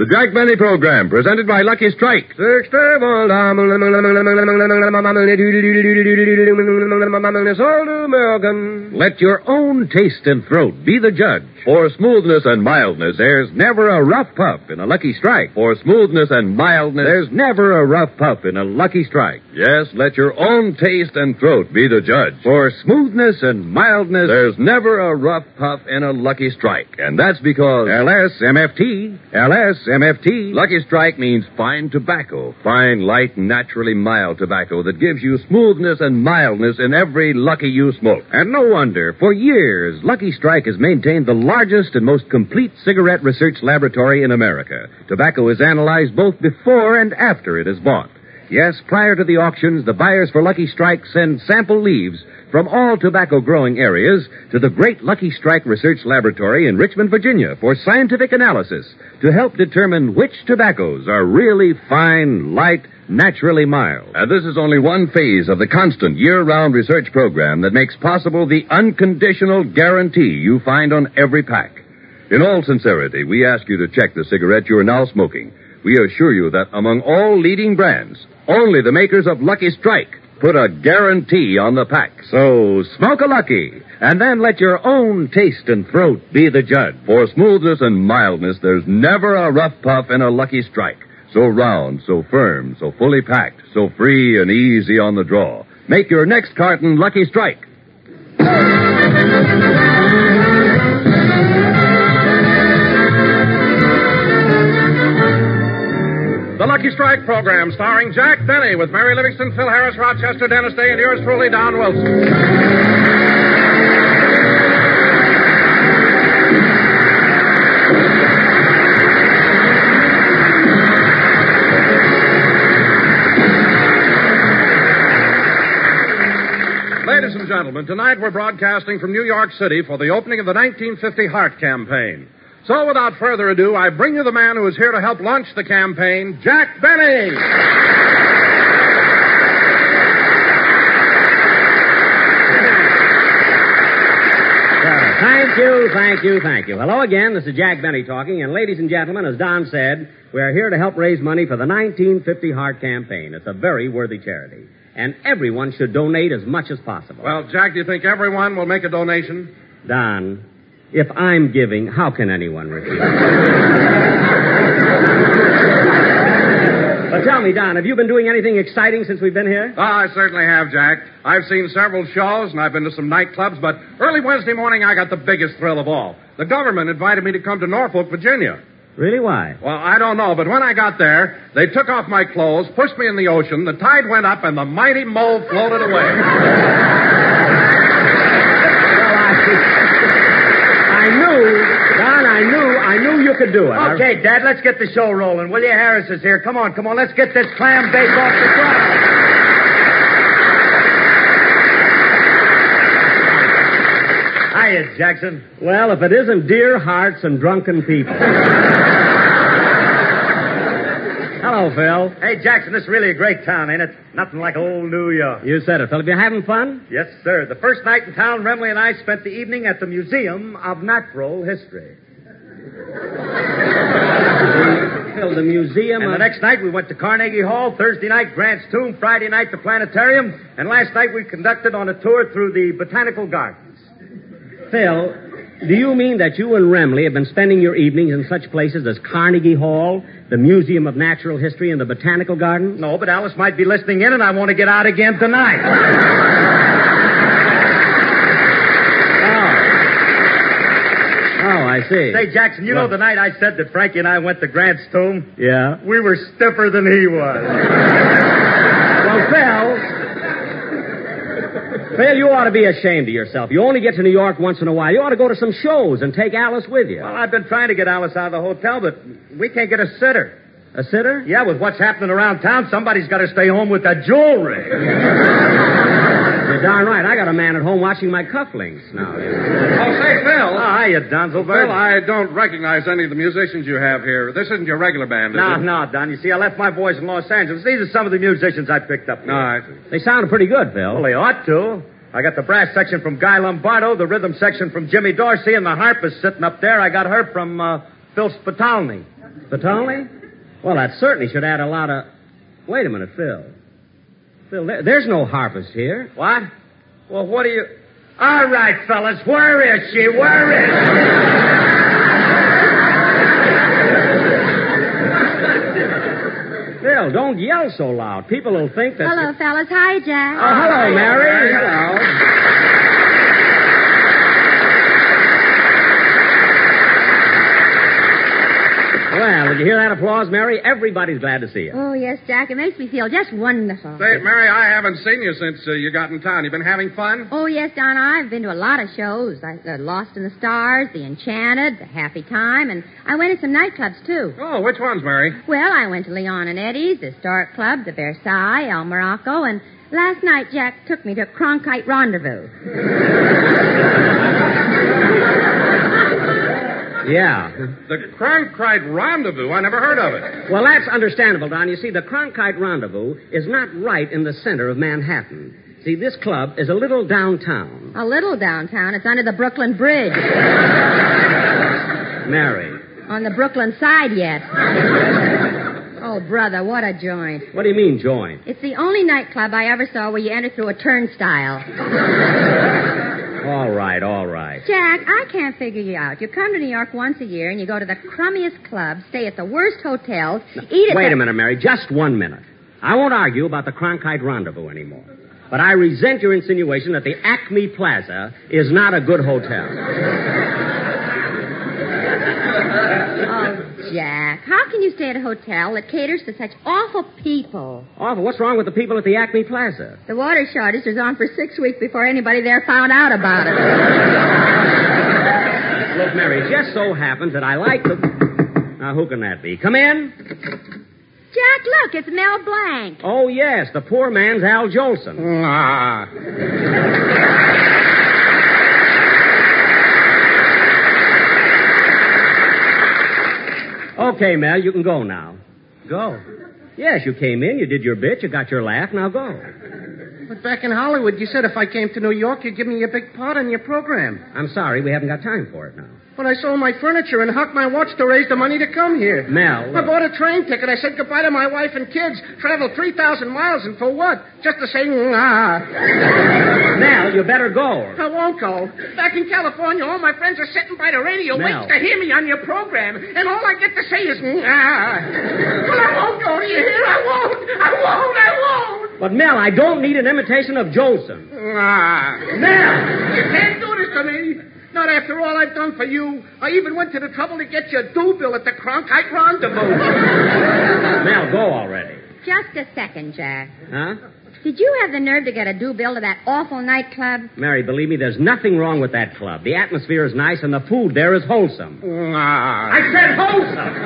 The Jack Benny Program, presented by Lucky Strike. Let your own taste and throat be the judge. For smoothness and mildness, there's never a rough puff in a Lucky Strike. For smoothness and mildness, there's never a rough puff in a Lucky Strike. Yes, let your own taste and throat be the judge. For smoothness and mildness, there's never a rough puff in a Lucky Strike. And that's because LSMFT. Lucky Strike means fine tobacco. Fine, light, naturally mild tobacco that gives you smoothness and mildness in every Lucky you smoke. And no wonder. For years, Lucky Strike has maintained the largest and most complete cigarette research laboratory in America. Tobacco is analyzed both before and after it is bought. Yes, prior to the auctions, the buyers for Lucky Strike send sample leaves from all tobacco-growing areas to the great Lucky Strike Research Laboratory in Richmond, Virginia, for scientific analysis to help determine which tobaccos are really fine, light, naturally mild. And this is only one phase of the constant year-round research program that makes possible the unconditional guarantee you find on every pack. In all sincerity, we ask you to check the cigarette you are now smoking. We assure you that among all leading brands, only the makers of Lucky Strike put a guarantee on the pack. So smoke a Lucky, and then let your own taste and throat be the judge. For smoothness and mildness, there's never a rough puff in a Lucky Strike. So round, so firm, so fully packed, so free and easy on the draw. Make your next carton Lucky Strike. The Lucky Strike program, starring Jack Benny with Mary Livingston, Phil Harris, Rochester, Dennis Day, and yours truly, Don Wilson. Ladies and gentlemen, tonight we're broadcasting from New York City for the opening of the 1950 Heart Campaign. So, without further ado, I bring you the man who is here to help launch the campaign, Jack Benny. Thank you. Hello again. This is Jack Benny talking. And ladies and gentlemen, as Don said, we are here to help raise money for the 1950 Heart Campaign. It's a very worthy charity. And everyone should donate as much as possible. Well, Jack, do you think everyone will make a donation? Don, if I'm giving, how can anyone refuse? But tell me, Don, have you been doing anything exciting since we've been here? Oh, I certainly have, Jack. I've seen several shows, and I've been to some nightclubs, but early Wednesday morning I got the biggest thrill of all. The government invited me to come to Norfolk, Virginia. Really? Why? Well, I don't know, but when I got there, they took off my clothes, pushed me in the ocean, the tide went up, and the mighty mole floated away. I knew you could do it. Okay, Dad, let's get the show rolling. Will you? Harris is here. Come on, let's get this clam bake off the ground. Hiya, Jackson. Well, if it isn't dear hearts and drunken people. Hello, Phil. Hey, Jackson, this is really a great town, ain't it? Nothing like old New York. You said it, Phil. Have you having fun? Yes, sir. The first night in town, Remley and I spent the evening at the Museum of Natural History. Phil, the museum And the next night, we went to Carnegie Hall. Thursday night, Grant's Tomb. Friday night, the Planetarium. And last night, we conducted on a tour through the Botanical Gardens. Phil, do you mean that you and Remley have been spending your evenings in such places as Carnegie Hall, the Museum of Natural History, and the Botanical Gardens? No, but Alice might be listening in, and I want to get out again tonight. Oh, I see. Say, Jackson, you know the night I said that Frankie and I went to Grant's Tomb? Yeah? We were stiffer than he was. Well, Phil, you ought to be ashamed of yourself. You only get to New York once in a while. You ought to go to some shows and take Alice with you. Well, I've been trying to get Alice out of the hotel, but we can't get a sitter. A sitter? Yeah, with what's happening around town, somebody's got to stay home with that jewelry. You're darn right. I got a man at home watching my cufflinks now. Oh, say, Phil. Oh, hiya, Donzelberg. Phil, I don't recognize any of the musicians you have here. This isn't your regular band, is it? No, Don. You see, I left my boys in Los Angeles. These are some of the musicians I picked up. No, I see. They sounded pretty good, Phil. Well, they ought to. I got the brass section from Guy Lombardo, the rhythm section from Jimmy Dorsey, and the harpist sitting up there. I got her from Phil Spitalny. Spatoli? Well, that certainly should add a lot of... Wait a minute, Phil. Phil, there's no harpist here. What? Well, what do you... All right, fellas, where is she? Where is she? Phil, don't yell so loud. People will think that... Hello, fellas. Hi, Jack. Oh, hello, Mary. Hello. Well, did you hear that applause, Mary? Everybody's glad to see you. Oh, yes, Jack. It makes me feel just wonderful. Say, Mary, I haven't seen you since you got in town. You been having fun? Oh, yes, Don. I've been to a lot of shows. Lost in the Stars, The Enchanted, The Happy Time, and I went to some nightclubs, too. Oh, which ones, Mary? Well, I went to Leon and Eddie's, the Historic Club, the Versailles, El Morocco, and last night Jack took me to Cronkite Rendezvous. Yeah. The Cronkite Rendezvous? I never heard of it. Well, that's understandable, Don. You see, the Cronkite Rendezvous is not right in the center of Manhattan. See, this club is a little downtown. A little downtown. It's under the Brooklyn Bridge. Mary. On the Brooklyn side yet. Oh, brother, what a joint. What do you mean, joint? It's the only nightclub I ever saw where you enter through a turnstile. All right, all right. Jack, I can't figure you out. You come to New York once a year and you go to the crummiest clubs, stay at the worst hotels, eat at Wait a minute, Mary. Just 1 minute. I won't argue about the Cronkite Rendezvous anymore. But I resent your insinuation that the Acme Plaza is not a good hotel. Oh, Jack, how can you stay at a hotel that caters to such awful people? Awful. What's wrong with the people at the Acme Plaza? The water shortage was on for 6 weeks before anybody there found out about it. Look, Mary, it just so happens that I like the... Now, who can that be? Come in. Jack, look, it's Mel Blanc. Oh, yes, the poor man's Al Jolson. Okay, Mel, you can go now. Go. Yes, you came in, you did your bit, you got your laugh, now go. But back in Hollywood, you said if I came to New York, you'd give me a big part in your program. I'm sorry, we haven't got time for it now. But I sold my furniture and hucked my watch to raise the money to come here. Mel. I bought a train ticket. I said goodbye to my wife and kids. Traveled 3,000 miles, and for what? Just to say, Mel, you better go. I won't go. Back in California, all my friends are sitting by the radio waiting to hear me on your program. And all I get to say is, Well, I won't go. Do you hear? I won't. But, Mel, I don't need an imitation of Jolson. Mel, you can't do this to me. Not after all I've done for you. I even went to the trouble to get you a due bill at the Cronkite Rendezvous. Mel, go already. Just a second, Jack. Huh? Did you have the nerve to get a due bill to that awful nightclub? Mary, believe me, there's nothing wrong with that club. The atmosphere is nice and the food there is wholesome. I said wholesome.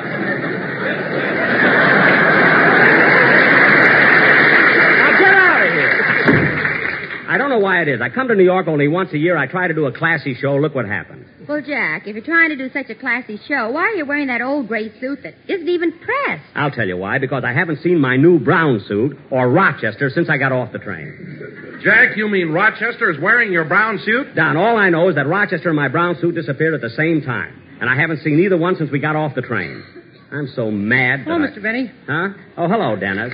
I don't know why it is. I come to New York only once a year. I try to do a classy show. Look what happens. Well, Jack, if you're trying to do such a classy show, why are you wearing that old gray suit that isn't even pressed? I'll tell you why. Because I haven't seen my new brown suit or Rochester since I got off the train. Jack, you mean Rochester is wearing your brown suit? Don, all I know is that Rochester and my brown suit disappeared at the same time. And I haven't seen either one since we got off the train. I'm so mad that Hello, Mr. Benny. Huh? Oh, hello, Dennis.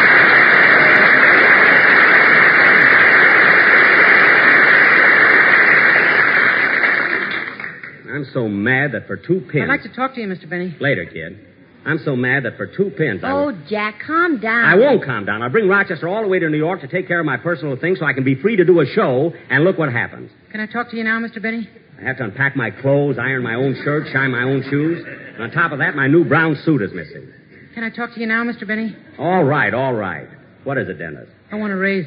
I'm so mad that for 2 pins... I'd like to talk to you, Mr. Benny. Later, kid. I'm so mad that for 2 pins... Oh, Jack, calm down. I won't calm down. I'll bring Rochester all the way to New York to take care of my personal things so I can be free to do a show, and look what happens. Can I talk to you now, Mr. Benny? I have to unpack my clothes, iron my own shirt, shine my own shoes. And on top of that, my new brown suit is missing. Can I talk to you now, Mr. Benny? All right, all right. What is it, Dennis? I want a raise.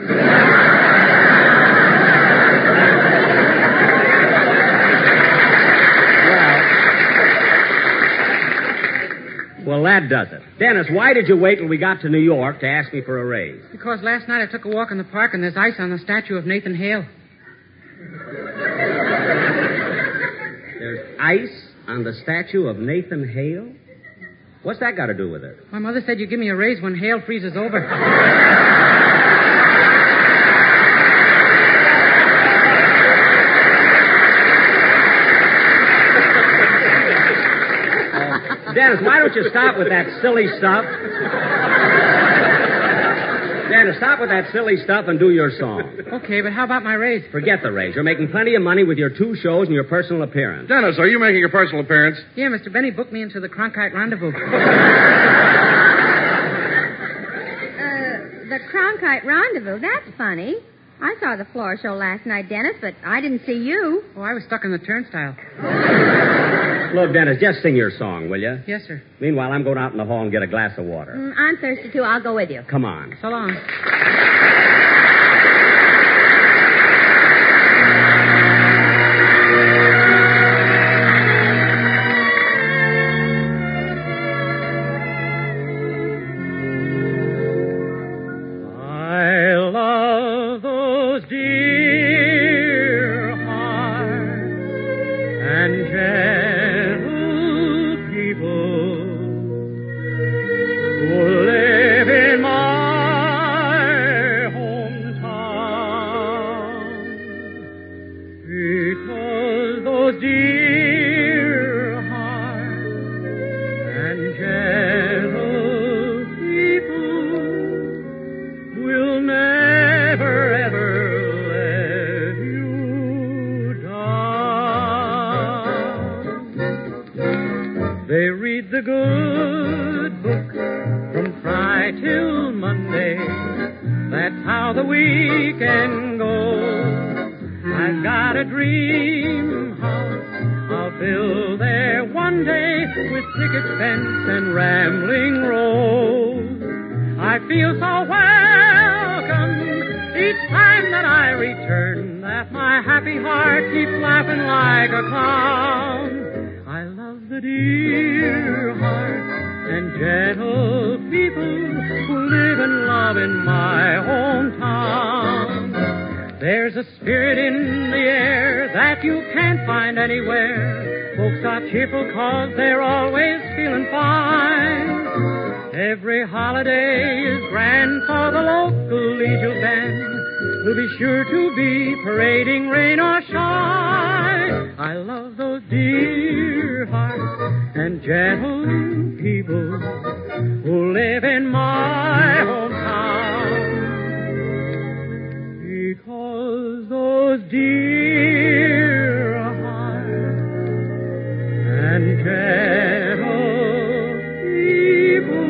Well, that does it. Dennis, why did you wait till we got to New York to ask me for a raise? Because last night I took a walk in the park and there's ice on the statue of Nathan Hale. There's ice on the statue of Nathan Hale? What's that got to do with it? My mother said you give me a raise when Hale freezes over. Dennis, why don't you stop with that silly stuff? Dennis, stop with that silly stuff and do your song. Okay, but how about my raise? Forget the raise. You're making plenty of money with your 2 shows and your personal appearance. Dennis, are you making your personal appearance? Yeah, Mr. Benny booked me into the Cronkite Rendezvous. The Cronkite Rendezvous, that's funny. I saw the floor show last night, Dennis, but I didn't see you. Oh, I was stuck in the turnstile. Look, Dennis, just sing your song, will you? Yes, sir. Meanwhile, I'm going out in the hall and get a glass of water. I'm thirsty, too. I'll go with you. Come on. So long. They read the good book from Friday till Monday. That's how the weekend goes. I've got a dream house I'll build there one day with picket fence and rambling rose. I feel so welcome each time that I return that my happy heart keeps laughing like a clown. I love the dear heart and gentle people who live and love in my hometown. There's a spirit in the air that you can't find anywhere. Folks are cheerful 'cause they're always feeling fine. Every holiday is grand for the local leisure band, who'll be sure to be parading rain or shine. I love those dear hearts and gentle people who live in my hometown. Because those dear hearts and gentle people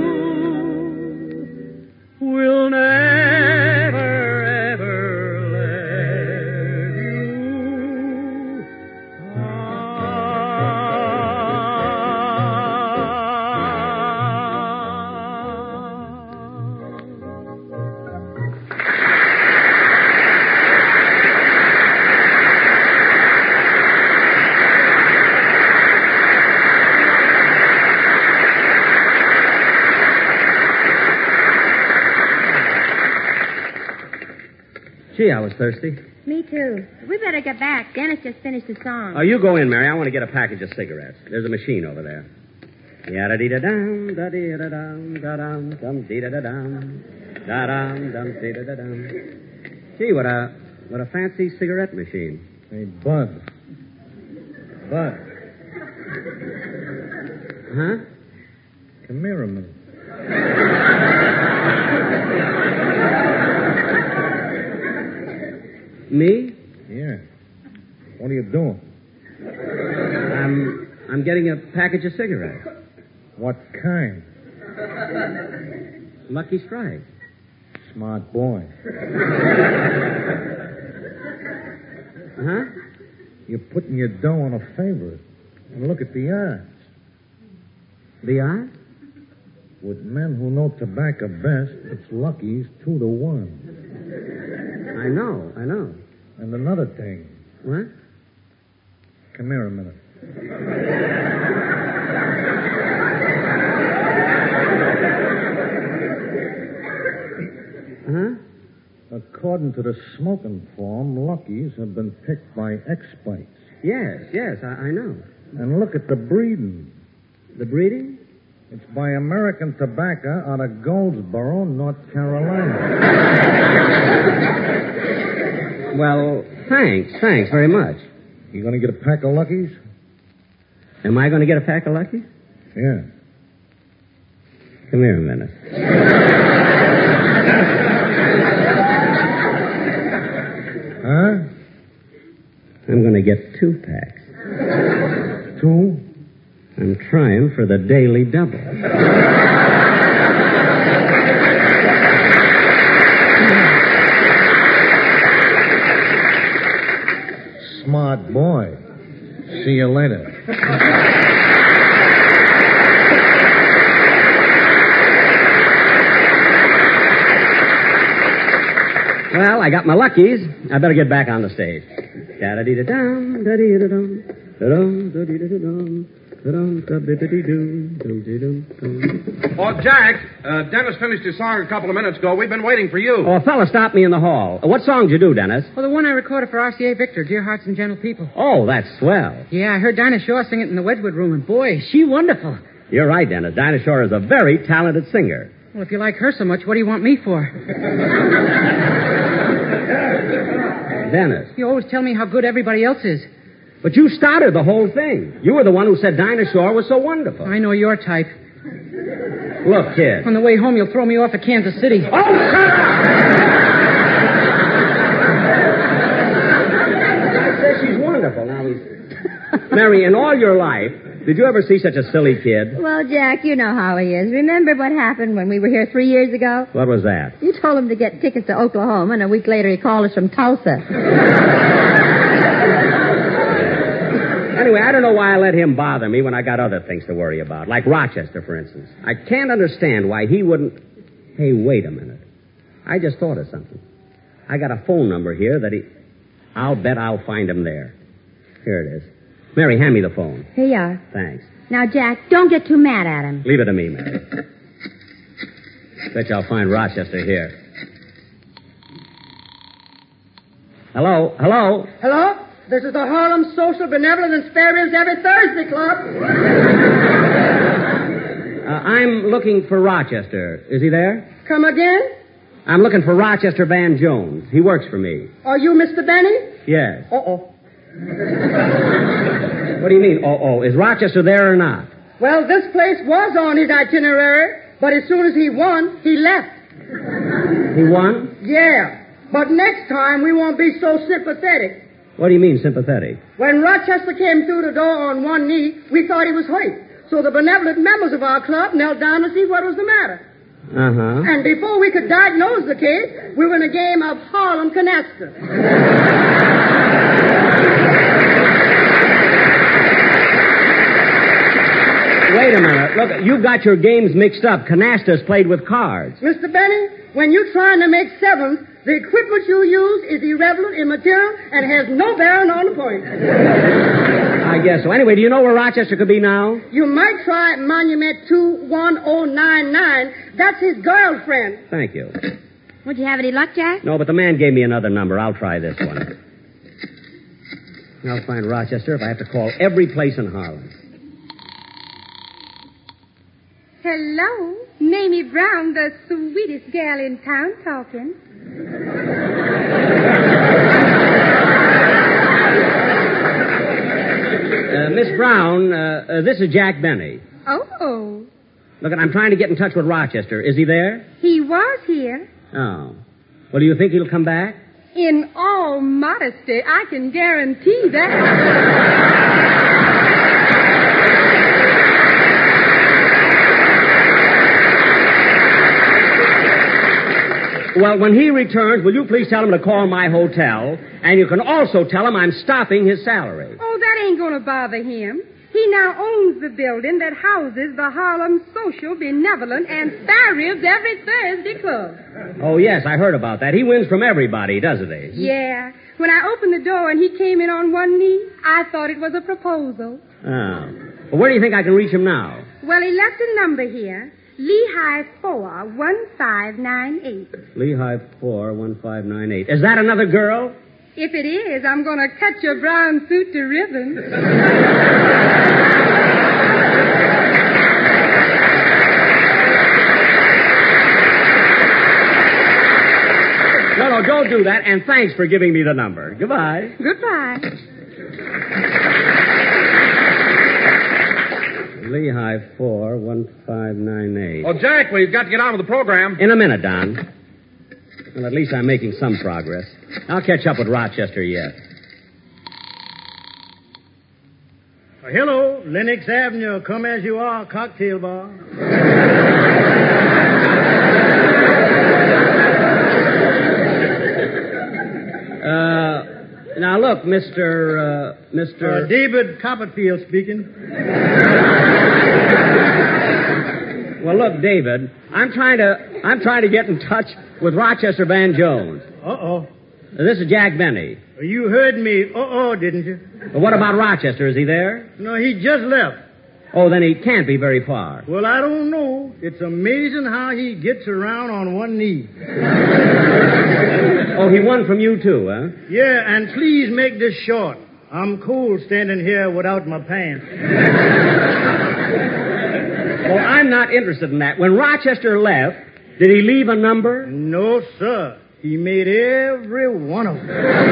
will never, ever let you Gee, I was thirsty. Me too. We better get back. Dennis just finished the song. Oh, you go in, Mary. I want to get a package of cigarettes. There's a machine over there. Yada-dee-da-dum, da-dee-da-dum, da-dum, dum-dee-da-da-dum, da-dum, dum-dee-da-da-dum. Gee, what a fancy cigarette machine. Hey, Bud. Bud. Huh? Come here a minute. Me? Yeah. What are you doing? I'm getting a package of cigarettes. What kind? Lucky Strike. Smart boy. Huh? You're putting your dough on a favorite. And look at the odds. The odds? With men who know tobacco best, it's Lucky's 2-1. I know. And another thing. What? Come here a minute. Huh? According to the smoking form, Lucky's have been picked by experts. Yes, I know. And look at the breeding. The breeding? It's by American Tobacco out of Goldsboro, North Carolina. Well, thanks very much. You going to get a pack of Lucky's? Am I going to get a pack of Lucky? Yeah. Come here a minute. Huh? I'm going to get 2 packs. 2? I'm trying for the daily double. Smart boy. See you later. Well, I got my luckies. I better get back on the stage. Da-da-dee-da-dum, da-dee-da-dum, da-dum, da-dee-da-dum, da-dum, da-dee-da-dum. Oh, Jack, Dennis finished his song a couple of minutes ago. We've been waiting for you. Oh, a fella stopped me in the hall. What song did you do, Dennis? Well, the one I recorded for RCA Victor, Dear Hearts and Gentle People. Oh, that's swell. Yeah, I heard Dinah Shore sing it in the Wedgwood room, and boy, is she wonderful. You're right, Dennis. Dinah Shore is a very talented singer. Well, if you like her so much, what do you want me for? Dennis. You always tell me how good everybody else is. But you started the whole thing. You were the one who said Dinah Shore was so wonderful. I know your type. Look, kid. On the way home, you'll throw me off at Kansas City. Oh, shut up! I said she's wonderful. Now he's... Mary, in all your life, did you ever see such a silly kid? Well, Jack, you know how he is. Remember what happened when we were here 3 years ago? What was that? You told him to get tickets to Oklahoma, and a week later he called us from Tulsa. Anyway, I don't know why I let him bother me when I got other things to worry about, like Rochester, for instance. I can't understand why he wouldn't... Hey, wait a minute. I just thought of something. I got a phone number here that he... I'll bet I'll find him there. Here it is. Mary, hand me the phone. Here you are. Thanks. Now, Jack, don't get too mad at him. Leave it to me, Mary. Bet you I'll find Rochester here. Hello? Hello? Hello? This is the Harlem Social Benevolent and Spare Every Thursday Club. I'm looking for Rochester. Is he there? Come again? I'm looking for Rochester Van Jones. He works for me. Are you Mr. Benny? Yes. Uh-oh. What do you mean, uh-oh? Is Rochester there or not? Well, this place was on his itinerary, but as soon as he won, he left. He won? Yeah. But next time, we won't be so sympathetic. What do you mean, sympathetic? When Rochester came through the door on one knee, we thought he was hurt. So the benevolent members of our club knelt down to see what was the matter. Uh-huh. And before we could diagnose the case, we were in a game of Harlem Canasta. Wait a minute. Look, you've got your games mixed up. Canasta's played with cards. Mr. Benny, when you're trying to make sevens, the equipment you use is irrelevant, immaterial, and has no bearing on the point. I guess so. Anyway, do you know where Rochester could be now? You might try Monument 21099. That's his girlfriend. Thank you. Would you have any luck, Jack? No, but the man gave me another number. I'll try this one. I'll find Rochester if I have to call every place in Harlem. Hello, Mamie Brown, the sweetest gal in town, talking. Miss Brown, this is Jack Benny. Oh. Look, I'm trying to get in touch with Rochester. Is he there? He was here. Oh. Well, do you think he'll come back? In all modesty, I can guarantee that. Well, when he returns, will you please tell him to call my hotel? And you can also tell him I'm stopping his salary. Oh, that ain't going to bother him. He now owns the building that houses the Harlem Social Benevolent and Spare Ribs Every Thursday Club. Oh, yes, I heard about that. He wins from everybody, doesn't he? Yeah. When I opened the door and he came in on one knee, I thought it was a proposal. Oh. Well, where do you think I can reach him now? Well, he left a number here. Lehigh 41598. Lehigh 41598. Is that another girl? If it is, I'm going to cut your brown suit to ribbons. No, don't do that, and thanks for giving me the number. Goodbye. Goodbye. Lehigh 41598. Oh, Jack, we've got to get on with the program. In a minute, Don. Well, at least I'm making some progress. I'll catch up with Rochester yet. Hello, Lenox Avenue. Come as you are, cocktail bar. Now, look, Mr. David Copperfield speaking. Well, look, David, I'm trying to get in touch with Rochester Van Jones. Uh-oh. This is Jack Benny. You heard me. Uh-oh, didn't you? But what about Rochester? Is he there? No, he just left. Oh, then he can't be very far. Well, I don't know. It's amazing how he gets around on one knee. Oh, he won from you, too, huh? Yeah, and please make this short. I'm cold standing here without my pants. Well, I'm not interested in that. When Rochester left, did he leave a number? No, sir. He made every one of them.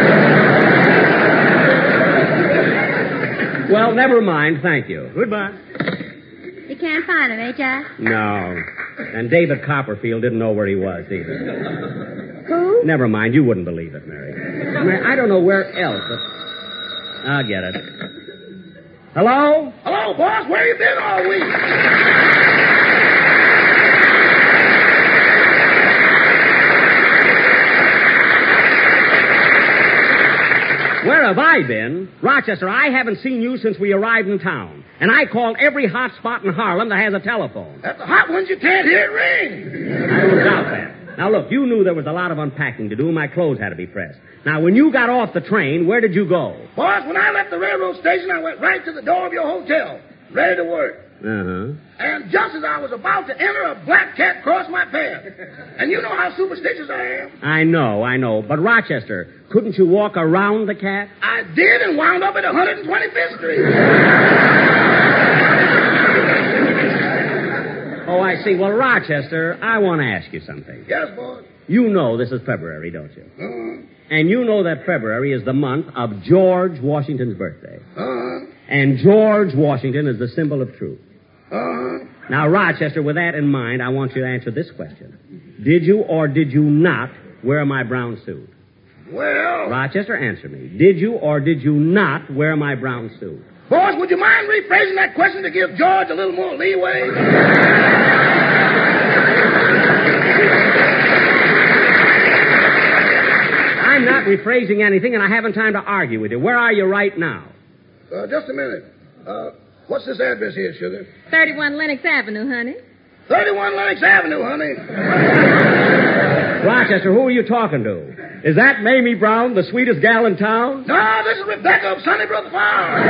Well, never mind. Thank you. Goodbye. You can't find him, eh, Jack? No. And David Copperfield didn't know where he was, either. Who? Never mind. You wouldn't believe it, Mary. I don't know where else, but I'll get it. Hello? Hello, boss. Where you been all week? Where have I been? Rochester, I haven't seen you since we arrived in town. And I called every hot spot in Harlem that has a telephone. At the hot ones, you can't hear it ring. I don't doubt that. Now, look, you knew there was a lot of unpacking to do. My clothes had to be pressed. Now, when you got off the train, where did you go? Boss, when I left the railroad station, I went right to the door of your hotel, ready to work. Uh-huh. And just as I was about to enter, a black cat crossed my path. And you know how superstitious I am. I know. But, Rochester, couldn't you walk around the cat? I did and wound up at 125th Street. Oh, I see. Well, Rochester, I want to ask you something. Yes, boss. You know this is February, don't you? Uh-huh. And you know that February is the month of George Washington's birthday. Uh-huh. And George Washington is the symbol of truth. Uh-huh. Now, Rochester, with that in mind, I want you to answer this question. Did you or did you not wear my brown suit? Well... Rochester, answer me. Did you or did you not wear my brown suit? Boss, would you mind rephrasing that question to give George a little more leeway? I'm not rephrasing anything, and I haven't time to argue with you. Where are you right now? Just a minute. What's this address here, sugar? 31 Lenox Avenue, honey. 31 Lenox Avenue, honey. Rochester, who are you talking to? Is that Mamie Brown, the sweetest gal in town? No, this is Rebecca of Sunnybrook Farm.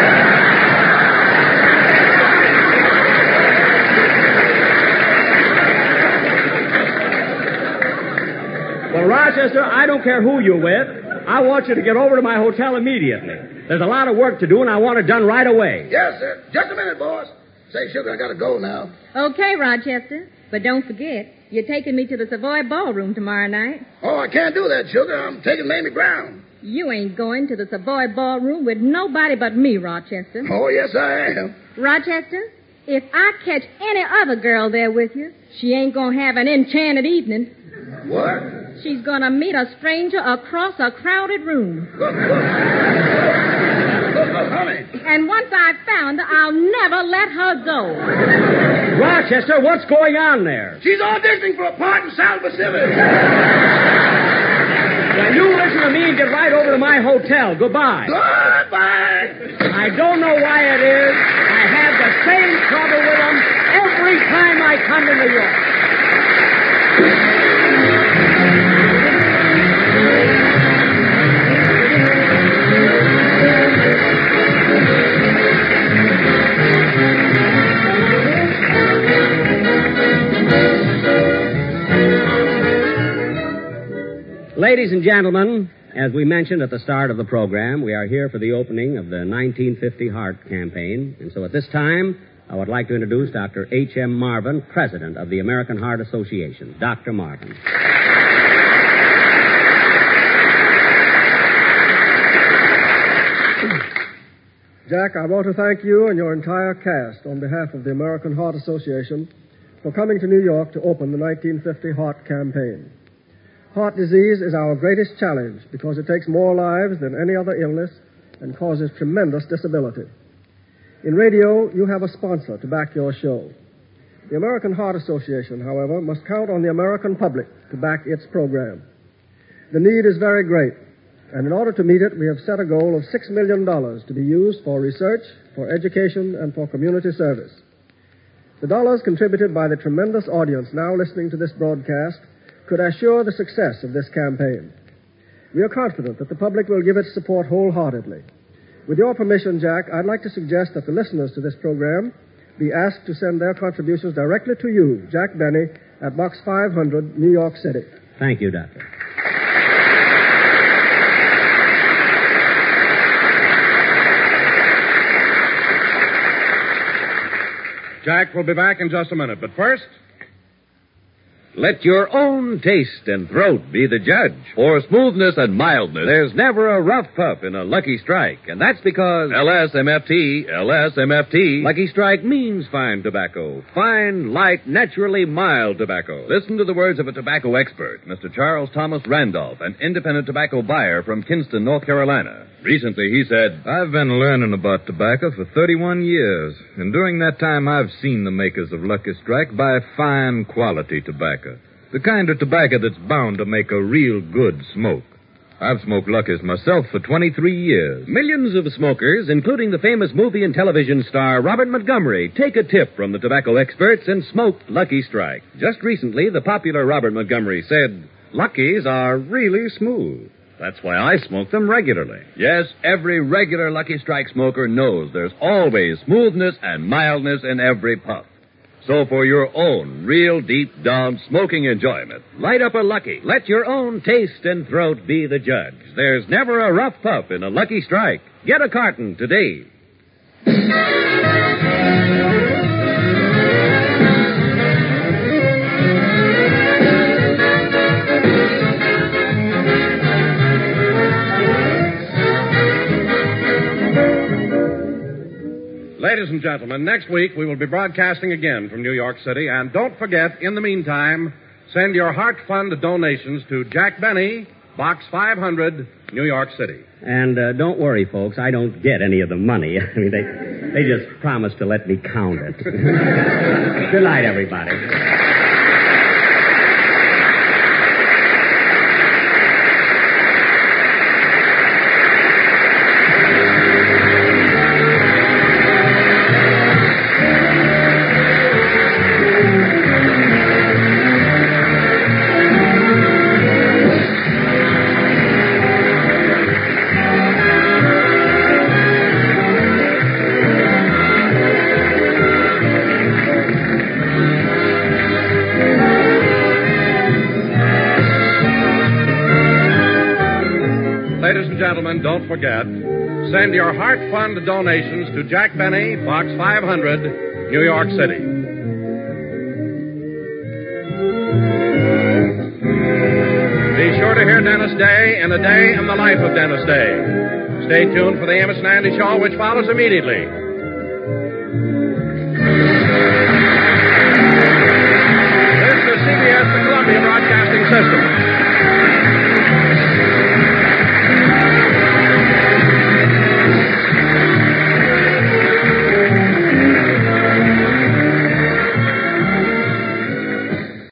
Well, Rochester, I don't care who you're with. I want you to get over to my hotel immediately. There's a lot of work to do, and I want it done right away. Yes, sir. Just a minute, boss. Say, sugar, I gotta go now. Okay, Rochester. But don't forget, you're taking me to the Savoy Ballroom tomorrow night. Oh, I can't do that, sugar. I'm taking Mamie Brown. You ain't going to the Savoy Ballroom with nobody but me, Rochester. Oh, yes, I am. Rochester, if I catch any other girl there with you, she ain't gonna have an enchanted evening. What? She's gonna meet a stranger across a crowded room. Look, honey. And once I've found her, I'll never let her go. Rochester, what's going on there? She's auditioning for a part in South Pacific. Now, you listen to me and get right over to my hotel. Goodbye. Goodbye. I don't know why it is. I have the same trouble with them every time I come to New York. Ladies and gentlemen, as we mentioned at the start of the program, we are here for the opening of the 1950 Heart Campaign. And so at this time, I would like to introduce Dr. H.M. Marvin, President of the American Heart Association. Dr. Marvin. Jack, I want to thank you and your entire cast on behalf of the American Heart Association for coming to New York to open the 1950 Heart Campaign. Heart disease is our greatest challenge because it takes more lives than any other illness and causes tremendous disability. In radio, you have a sponsor to back your show. The American Heart Association, however, must count on the American public to back its program. The need is very great, and in order to meet it, we have set a goal of $6 million to be used for research, for education, and for community service. The dollars contributed by the tremendous audience now listening to this broadcast could assure the success of this campaign. We are confident that the public will give its support wholeheartedly. With your permission, Jack, I'd like to suggest that the listeners to this program be asked to send their contributions directly to you, Jack Benny, at Box 500, New York City. Thank you, Doctor. Jack will be back in just a minute, but first... Let your own taste and throat be the judge. For smoothness and mildness, there's never a rough puff in a Lucky Strike. And that's because LSMFT, Lucky Strike means fine tobacco. Fine, light, naturally mild tobacco. Listen to the words of a tobacco expert, Mr. Charles Thomas Randolph, an independent tobacco buyer from Kinston, North Carolina. Recently, he said, I've been learning about tobacco for 31 years, and during that time I've seen the makers of Lucky Strike buy fine quality tobacco. The kind of tobacco that's bound to make a real good smoke. I've smoked Lucky's myself for 23 years. Millions of smokers, including the famous movie and television star Robert Montgomery, take a tip from the tobacco experts and smoke Lucky Strike. Just recently, the popular Robert Montgomery said, Lucky's are really smooth. That's why I smoke them regularly. Yes, every regular Lucky Strike smoker knows there's always smoothness and mildness in every puff. So for your own real deep-down smoking enjoyment, light up a Lucky. Let your own taste and throat be the judge. There's never a rough puff in a Lucky Strike. Get a carton today. Ladies and gentlemen, next week we will be broadcasting again from New York City. And don't forget, in the meantime, send your Heart Fund donations to Jack Benny, Box 500, New York City. And don't worry, folks, I don't get any of the money. I mean, they just promised to let me count it. Good night, everybody. Gentlemen, don't forget, send your Heart Fund donations to Jack Benny, Box 500, New York City. Be sure to hear Dennis Day in A Day in the Life of Dennis Day. Stay tuned for the Amos and Andy Show, which follows immediately.